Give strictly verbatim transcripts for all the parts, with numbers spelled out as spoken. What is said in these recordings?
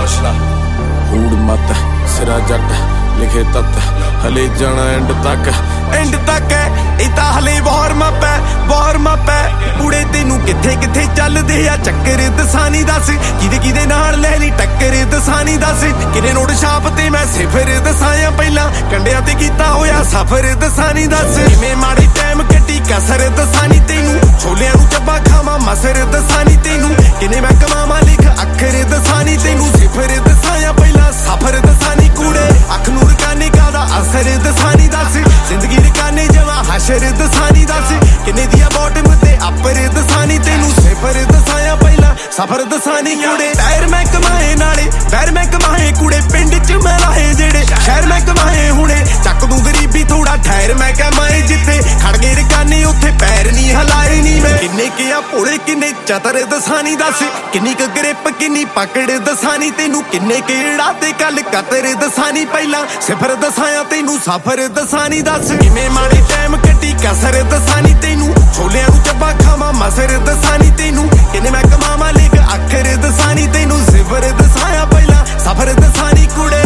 हौसला हूड़ मत सिरा जट लिखे तत हले जाना एंड तक एंड तक है इता हले वार्म अप है वार्म अप है कुड़े तेनू किथे किथे चलदे आ चक्कर दसानी दस किदे किदे नाल ले ली टक्कर दसानी दस किने नोट छाप ते मैं सिफर दसाया पहला कंडियां ते कीता होया सफर दसानी दस किवें माड़े टाइम कट्टी कसर दसानी तेनू छोलियां नू चब्बा खावां मसर दसानी तेनू किने मैं कमावां लिख अखर दसानी तेनू सिफर दसाया पहला सफर दसानी कूड़े अख नूर काने का असर दसानी दस जिंदगी रकाने जवा हशर दसानी दस किने दिया बॉटम ते अपर दसानी तेनू सिफर दसाया पहला सफर दसानी कूड़े टायर मैं कमाए नाले पैर मैं कमाए कूड़े पिंड च मैं लाए जेड़े शहर मैं कमाए हुणे चक दूं गरीबी थोड़ा ठहर मैं कमाए जिथे खड़ गए रकाने उत्थे पैर नहीं हलाए नहीं मैं किन्ने के आ भोले किन्ने चतर दसानी दस किन्नी क ग्रिप किन्नी पकड़ दसानी तेनू किन्ने के ते कल कतर दसानी पहला सिफर दसाया तेनू सफर दसानी दस किवें माड़े टाइम कट्टी कसर दसानी तेनू छोलियां नू चब्बा खावां मसर दसानी तेनू किने मैं कमावां लिख अखर दसानी तेनू सिफर दसाया पहला सफर दसानी कुड़े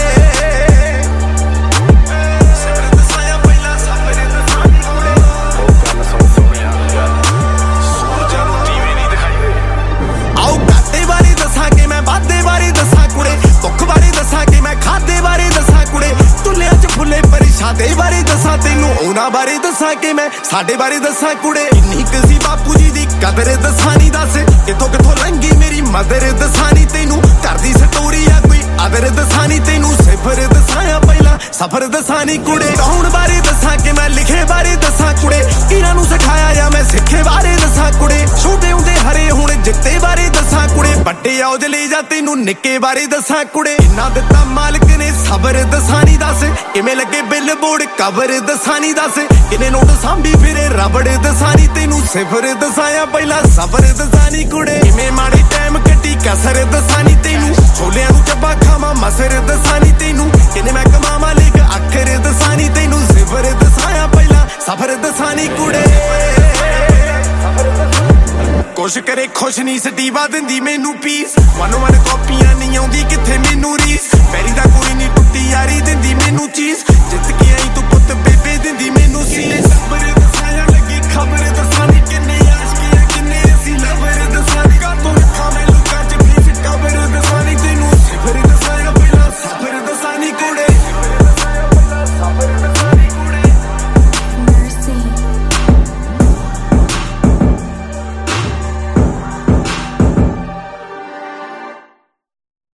साडे बारे दसा तेनू उन्हां बारे दसा के मैं साडे बारे दसा कुड़े इन्नी कसी बापू जी दी कदर दसानी दस किथों किथों लंघी मेरी मदर दसानी तेनू घर दी स्टोरी आ कोई अदर दसानी तेनू सिफर दसाया पहला सफर दसानी कुड़े कौन बारे दसा के मैं लिखे बारे दसा कुड़े इन्हां नू सिखाया या मैं सिखे बारे दसा कुड़े छोटे हुंदे हरे हुण जित्ते बारे दसा कुड़े बड्डे औज ले जा तेनू निक्के बारे दसा कुड़े इन्ना दित्ता मालिक ने सबर दसानी दस किवें लगे बिल बोर्ड कवर दसानी दस किने नोट सांभी फिरे रबड़ दसानी तेनू सिफर दसाया पहला सफर दसानी कुड़े किवें माड़े टाइम कट्टी कसर दसानी तेनू छोलियां नू चब्बा खावां मसर दसानी तेनू किने मैं कमावां लिख अखर दसानी तेनू सिफर दसाया पहला सफर दसानी कुड़े कुछ करे खुश नहीं सटीवा दिंदी मैनू पीस वन वन कॉपियां नहीं आउंदी किथे मैनू रीस पैरी दा कोई नहीं टुट्टी यारी दिंदी मैनू चीज जित के आई तू